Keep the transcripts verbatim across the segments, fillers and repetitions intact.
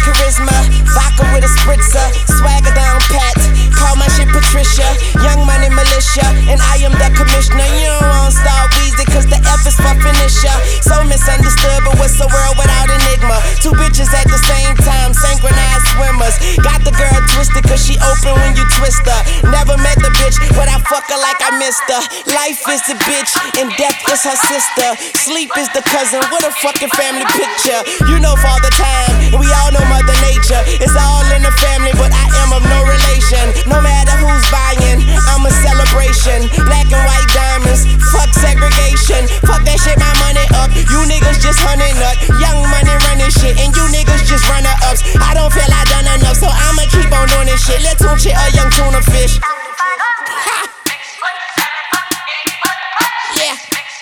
charisma, vodka with a spritzer, swagger down pat. Call my shit Patricia, Young Money Militia, and I am the commissioner. You don't want Star Weezy, cause the F is for finisher. So misunderstood, but what's a world without enigma? Two bitches at the same time, synchronized swimmers. Got the girl twisted, cause she open when you twist her. Never met the bitch, but I fuck her like I missed her. Life is the bitch, and death is her sister. Sleep is the cousin, what a fucking family picture. You know Father Time, and we all know Mother Nature. It's all in the family, but I am of no relation. No matter who's buying, I'm a celebration. Black and white diamonds, fuck segregation. Fuck that shit, my money up. You niggas just hunting nut. Young Money running shit, and you niggas just runner ups. I don't feel I done enough, so I'ma keep on doing this shit. Let's tune shit, a young tuna fish. Ha. Yeah.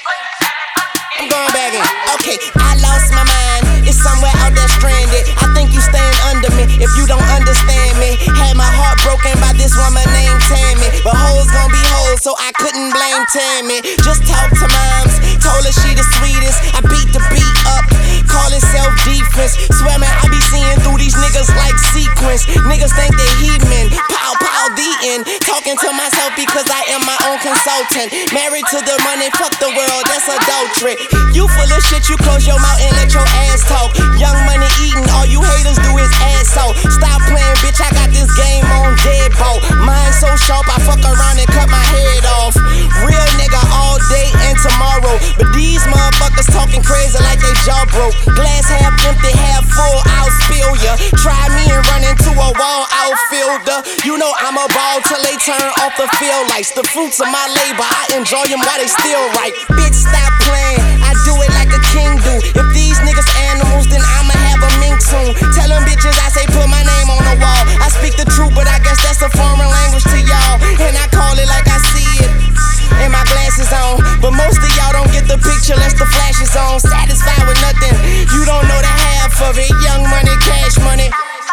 I'm going back in. Okay, I lost my mind. It's somewhere out there stranded. I think you staying under me if you don't understand me. Had my heart broken by this woman named Tammy, but hoes gon' be hoes, so I couldn't blame Tammy. Just talk to moms, told her she the sweetest. I beat the beat up, call it self-defense. Swear man, I be seeing through these niggas like sequence. Niggas think they heathen, pow pow the end. Talking to myself because I am my own consultant. Married to the money, fuck the world, that's adultery. You full of shit, you close your mouth and let your ass talk. Young Money eating, all you haters do is ass out. Stop playing, bitch, I got this game on deadbolt. Mine so sharp, I fuck around and cut my head off. Real nigga all day and tomorrow, but these motherfuckers talking crazy like they jaw broke. Glass half empty, half full, I'll spill ya. Try me and run into a wall outfielder. You know I'm a ball till they turn off the field lights. The fruits of my labor, I enjoy them while they still right. Bitch, stop playing, I do it like a king do. If these niggas animals, then I'ma have a mink soon. Tell them bitches I say put my name on the wall. I speak the truth, but I guess that's a foreign language to y'all, and I call it like I see it. And my glasses on, but most of y'all don't get the picture unless the flash is on. Satisfied with nothing, you don't know the half of it. Young Money, cash money.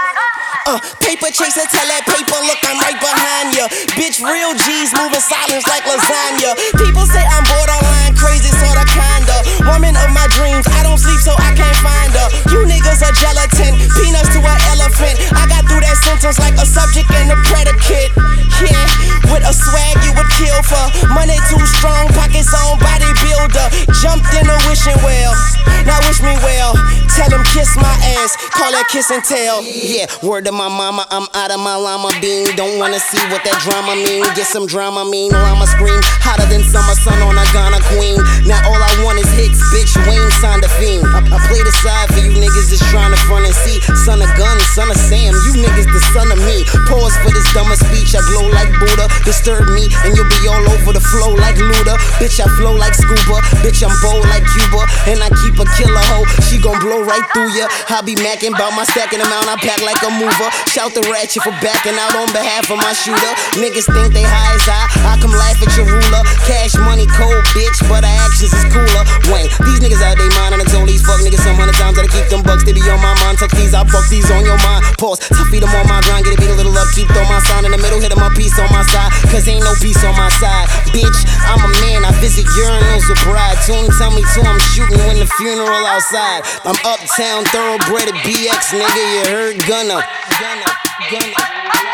Uh, paper chaser, tell that paper, look, I'm right behind ya. Bitch, real G's moving silence like lasagna. People say I'm borderline crazy, sorta kinda. Woman of my dreams, I don't sleep so I can't find her. You niggas are gelatin, peanuts to an elephant. I got through that sentence like a subject and a predicate. Yeah, with a swag you would kill for. Money too strong, pockets on bodybuilder. Jumped in a wishing well, now wish me well. Tell them kiss my ass, call that kiss and tell. Yeah, word to my mama, I'm out of my llama bean. Don't wanna see what that drama mean. Get some drama mean, llama scream hotter than summer sun on a Ghana queen. Now all I want is hits, bitch, Wayne signed a fiend. I, I play the side for you niggas just trying to front and see. Son of gun, son of Sam, you niggas the son of me. Pause for this dumber speech, I glow like Buddha. Disturb me and you'll be all over the flow like Luda. Bitch, I flow like Scuba, bitch, I'm bold like Cuba. And I keep a killer hoe, she gon' blow right through ya. I be macking bout my stacking amount, I pack like a mover. Shout the ratchet for backing out on behalf of my shooter. Niggas think they high as I, I come laugh at your ruler. Cash money cold, bitch, but our actions is cooler. Wayne, these niggas out they mind, and I told these fuck niggas some hundred times that I keep them bucks, they be on my mind. Tuck these, I fuck these on your mind. Pause, tough feed them on my grind, get a beat a little up, keep throw my sign in the middle, hit them my piece on my side, cause ain't no peace on my side. Bitch, I'm a man, I visit urinals with bride. Tune tell me to, I'm shooting when the funeral outside. I'm uptown, thoroughbred at B X, nigga, you heard Gunna. Gunna, Gunna.